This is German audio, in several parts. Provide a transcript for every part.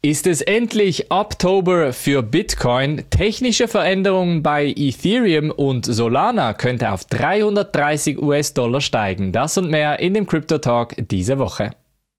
Ist es endlich Oktober für Bitcoin? Technische Veränderungen bei Ethereum und Solana könnte auf 330 US-Dollar steigen. Das und mehr in dem Crypto Talk diese Woche.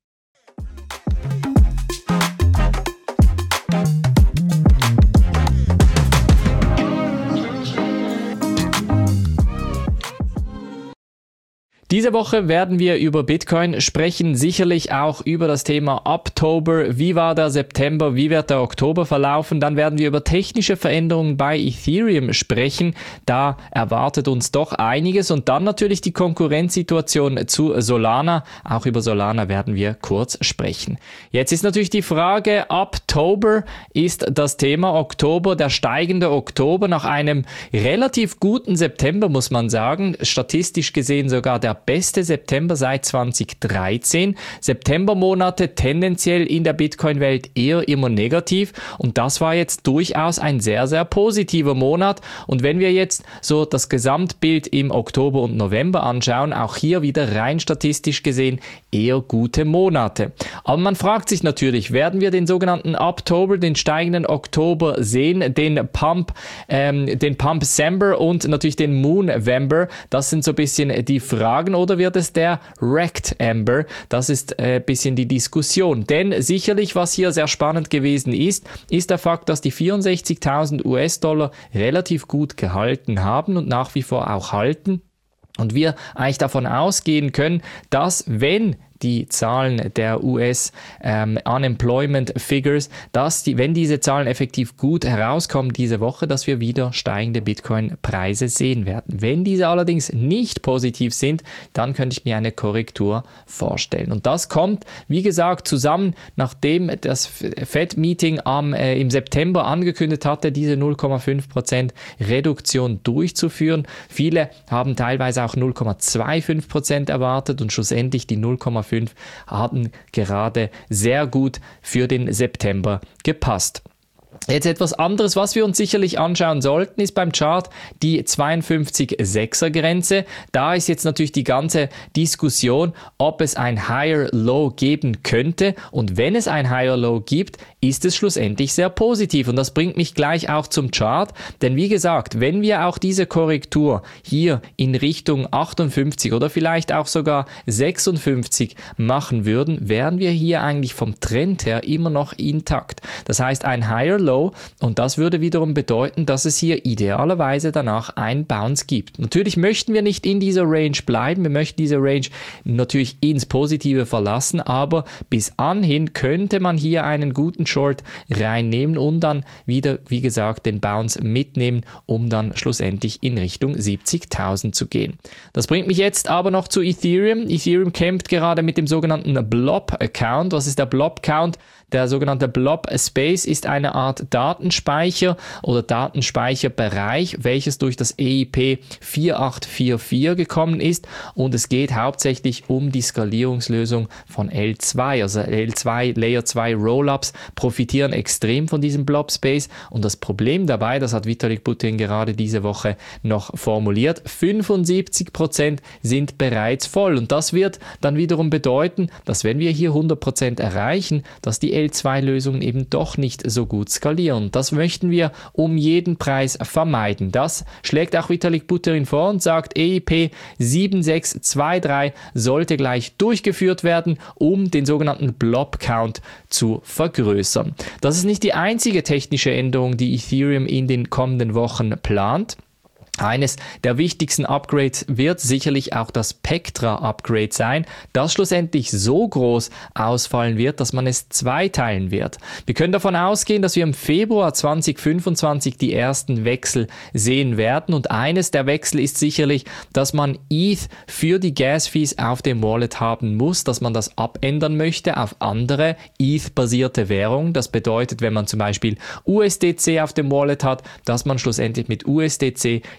Diese Woche werden wir über Bitcoin sprechen, sicherlich auch über das Thema Oktober. Wie war der September? Wie wird der Oktober verlaufen? Dann werden wir über technische Veränderungen bei Ethereum sprechen. Da erwartet uns doch einiges. Und dann natürlich die Konkurrenzsituation zu Solana. Auch über Solana werden wir kurz sprechen. Jetzt ist natürlich die Frage, Oktober ist das Thema. Oktober, der steigende Oktober nach einem relativ guten September, muss man sagen. Statistisch gesehen sogar der beste September seit 2013. Septembermonate tendenziell in der Bitcoin-Welt eher immer negativ und das war jetzt durchaus ein sehr, sehr positiver Monat. Und wenn wir jetzt so das Gesamtbild im Oktober und November anschauen, auch hier wieder rein statistisch gesehen eher gute Monate. Aber man fragt sich natürlich, werden wir den sogenannten Oktober, den steigenden Oktober sehen, den Pump December und natürlich den Moonvember? Das sind so ein bisschen die Fragen. Oder wird es der Rectember? Das ist ein bisschen die Diskussion. Denn sicherlich, was hier sehr spannend gewesen ist der Fakt, dass die 64.000 US-Dollar relativ gut gehalten haben und nach wie vor auch halten. Und wir eigentlich davon ausgehen können, dass wenn die Zahlen der US Unemployment Figures, wenn diese Zahlen effektiv gut herauskommen diese Woche, dass wir wieder steigende Bitcoin-Preise sehen werden. Wenn diese allerdings nicht positiv sind, dann könnte ich mir eine Korrektur vorstellen. Und das kommt, wie gesagt, zusammen, nachdem das Fed-Meeting im September angekündigt hatte, diese 0,5% Reduktion durchzuführen. Viele haben teilweise auch 0,25% erwartet und schlussendlich die 0,5 haben gerade sehr gut für den September gepasst. Jetzt etwas anderes, was wir uns sicherlich anschauen sollten, ist beim Chart die 52,6er Grenze. Da ist jetzt natürlich die ganze Diskussion, ob es ein Higher Low geben könnte. Und wenn es ein Higher Low gibt, ist es schlussendlich sehr positiv. Und das bringt mich gleich auch zum Chart. Denn wie gesagt, wenn wir auch diese Korrektur hier in Richtung 58 oder vielleicht auch sogar 56 machen würden, wären wir hier eigentlich vom Trend her immer noch intakt. Das heißt, ein Higher Low, und das würde wiederum bedeuten, dass es hier idealerweise danach einen Bounce gibt. Natürlich möchten wir nicht in dieser Range bleiben, wir möchten diese Range natürlich ins Positive verlassen, aber bis anhin könnte man hier einen guten Short reinnehmen und dann wieder, wie gesagt, den Bounce mitnehmen, um dann schlussendlich in Richtung 70.000 zu gehen. Das bringt mich jetzt aber noch zu Ethereum. Ethereum kämpft gerade mit dem sogenannten Blob-Account. Was ist der Blob-Account? Der sogenannte Blob-Space ist eine Art Datenspeicher oder Datenspeicherbereich, welches durch das EIP 4844 gekommen ist und es geht hauptsächlich um die Skalierungslösung von L2. Also L2, Layer 2 Rollups profitieren extrem von diesem Blob-Space und das Problem dabei, das hat Vitalik Buterin gerade diese Woche noch formuliert, 75% sind bereits voll und das wird dann wiederum bedeuten, dass wenn wir hier 100% erreichen, dass die L2-Lösungen eben doch nicht so gut skalieren. Das möchten wir um jeden Preis vermeiden. Das schlägt auch Vitalik Buterin vor und sagt, EIP 7623 sollte gleich durchgeführt werden, um den sogenannten Blob-Count zu vergrößern. Das ist nicht die einzige technische Änderung, die Ethereum in den kommenden Wochen plant. Eines der wichtigsten Upgrades wird sicherlich auch das Pectra-Upgrade sein, das schlussendlich so groß ausfallen wird, dass man es zweiteilen wird. Wir können davon ausgehen, dass wir im Februar 2025 die ersten Wechsel sehen werden und eines der Wechsel ist sicherlich, dass man ETH für die Gas-Fees auf dem Wallet haben muss, dass man das abändern möchte auf andere ETH-basierte Währungen. Das bedeutet, wenn man zum Beispiel USDC auf dem Wallet hat, dass man schlussendlich mit USDC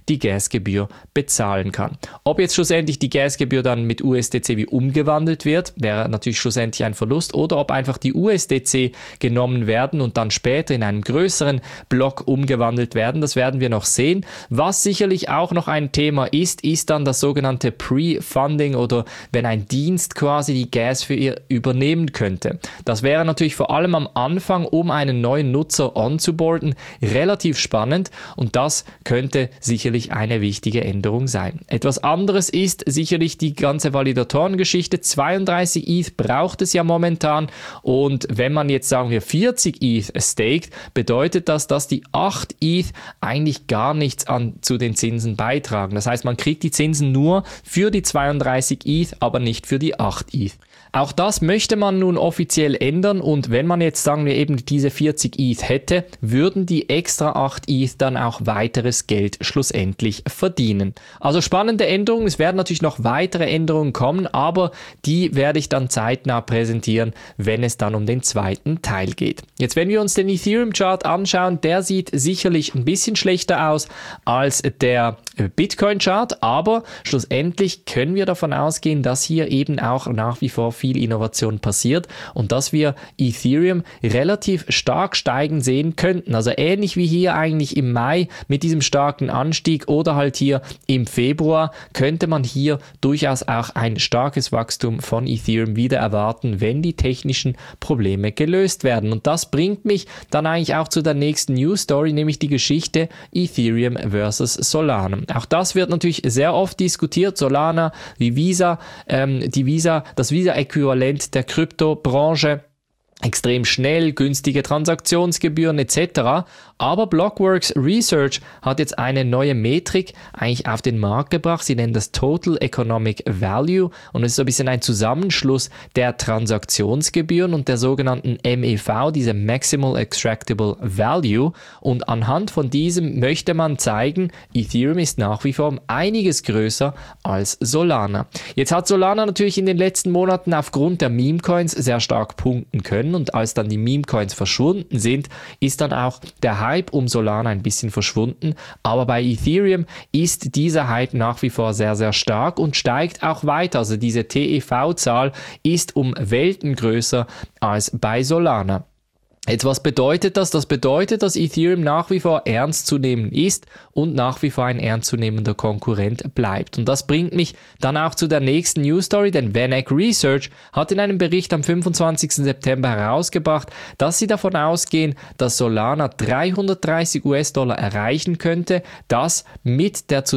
die Gasgebühr bezahlen kann. Ob jetzt schlussendlich die Gasgebühr dann mit USDC wie umgewandelt wird, wäre natürlich schlussendlich ein Verlust, oder ob einfach die USDC genommen werden und dann später in einem größeren Block umgewandelt werden, das werden wir noch sehen. Was sicherlich auch noch ein Thema ist dann das sogenannte Pre-Funding, oder wenn ein Dienst quasi die Gas für ihr übernehmen könnte. Das wäre natürlich vor allem am Anfang, um einen neuen Nutzer onzuboarden, relativ spannend, und das könnte sicherlich eine wichtige Änderung sein. Etwas anderes ist sicherlich die ganze Validatorengeschichte. 32 ETH braucht es ja momentan, und wenn man jetzt, sagen wir, 40 ETH staked, bedeutet das, dass die 8 ETH eigentlich gar nichts zu den Zinsen beitragen. Das heißt, man kriegt die Zinsen nur für die 32 ETH, aber nicht für die 8 ETH. Auch das möchte man nun offiziell ändern, und wenn man jetzt, sagen wir, eben diese 40 ETH hätte, würden die extra 8 ETH dann auch weiteres Geld schlussendlich verdienen. Also spannende Änderungen. Es werden natürlich noch weitere Änderungen kommen, aber die werde ich dann zeitnah präsentieren, wenn es dann um den zweiten Teil geht. Jetzt, wenn wir uns den Ethereum-Chart anschauen, der sieht sicherlich ein bisschen schlechter aus als der Bitcoin-Chart, aber schlussendlich können wir davon ausgehen, dass hier eben auch nach wie vor viel Innovation passiert und dass wir Ethereum relativ stark steigen sehen könnten. Also ähnlich wie hier eigentlich im Mai mit diesem starken Anstieg oder halt hier im Februar, könnte man hier durchaus auch ein starkes Wachstum von Ethereum wieder erwarten, wenn die technischen Probleme gelöst werden. Und das bringt mich dann eigentlich auch zu der nächsten News Story, nämlich die Geschichte Ethereum versus Solana. Auch das wird natürlich sehr oft diskutiert. Solana, wie Visa, das Visa-Äquivalent der Kryptobranche. Extrem schnell, günstige Transaktionsgebühren etc. Aber Blockworks Research hat jetzt eine neue Metrik eigentlich auf den Markt gebracht. Sie nennen das Total Economic Value, und es ist so ein bisschen ein Zusammenschluss der Transaktionsgebühren und der sogenannten MEV, diese Maximal Extractable Value. Und anhand von diesem möchte man zeigen, Ethereum ist nach wie vor einiges größer als Solana. Jetzt hat Solana natürlich in den letzten Monaten aufgrund der Meme-Coins sehr stark punkten können, und als dann die Meme-Coins verschwunden sind, ist dann auch der Hype um Solana ein bisschen verschwunden, aber bei Ethereum ist dieser Hype nach wie vor sehr, sehr stark und steigt auch weiter. Also diese TEV-Zahl ist um Welten größer als bei Solana. Jetzt, was bedeutet das? Das bedeutet, dass Ethereum nach wie vor ernst zu nehmen ist und nach wie vor ein ernstzunehmender Konkurrent bleibt. Und das bringt mich dann auch zu der nächsten News Story, denn VanEck Research hat in einem Bericht am 25. September herausgebracht, dass sie davon ausgehen, dass Solana $330 erreichen könnte, das mit dem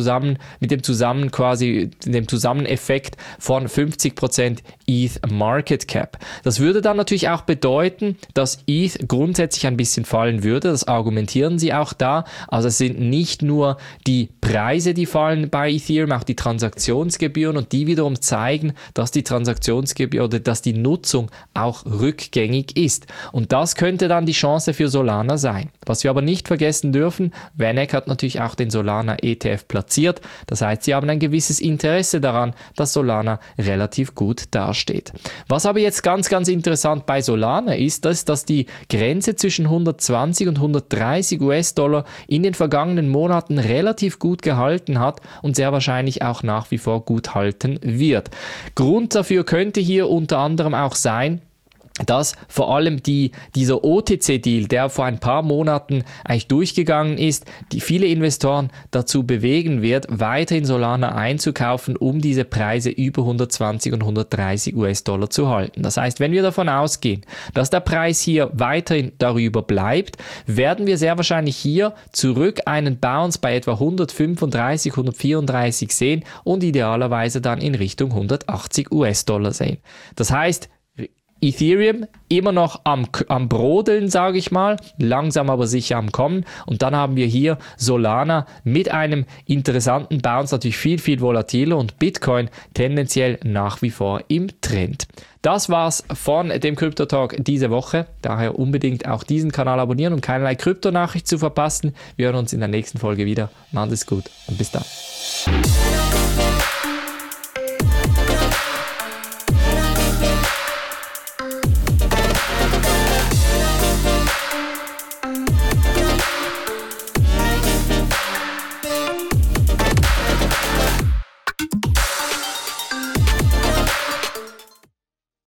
Zusammeneffekt von 50% ETH Market Cap. Das würde dann natürlich auch bedeuten, dass ETH grundsätzlich ein bisschen fallen würde. Das argumentieren sie auch da. Also es sind nicht nur die Preise, die fallen bei Ethereum, auch die Transaktionsgebühren, und die wiederum zeigen, dass die Transaktionsgebühr oder dass die Nutzung auch rückgängig ist. Und das könnte dann die Chance für Solana sein. Was wir aber nicht vergessen dürfen, VanEck hat natürlich auch den Solana ETF platziert. Das heißt, sie haben ein gewisses Interesse daran, dass Solana relativ gut dasteht. Was aber jetzt ganz, ganz interessant bei Solana ist, dass die Grenze zwischen 120 und 130 US-Dollar in den vergangenen Monaten relativ gut gehalten hat und sehr wahrscheinlich auch nach wie vor gut halten wird. Grund dafür könnte hier unter anderem auch sein, dass vor allem dieser OTC-Deal, der vor ein paar Monaten eigentlich durchgegangen ist, die viele Investoren dazu bewegen wird, weiterhin Solana einzukaufen, um diese Preise über 120 und 130 US-Dollar zu halten. Das heißt, wenn wir davon ausgehen, dass der Preis hier weiterhin darüber bleibt, werden wir sehr wahrscheinlich hier zurück einen Bounce bei etwa 135, 134 sehen und idealerweise dann in Richtung 180 US-Dollar sehen. Das heißt, Ethereum immer noch am Brodeln, sage ich mal, langsam aber sicher am Kommen, und dann haben wir hier Solana mit einem interessanten Bounce, natürlich viel, viel volatiler, und Bitcoin tendenziell nach wie vor im Trend. Das war's von dem Crypto Talk diese Woche, daher unbedingt auch diesen Kanal abonnieren, um keinerlei Kryptonachricht zu verpassen. Wir hören uns in der nächsten Folge wieder. Macht es gut und bis dann.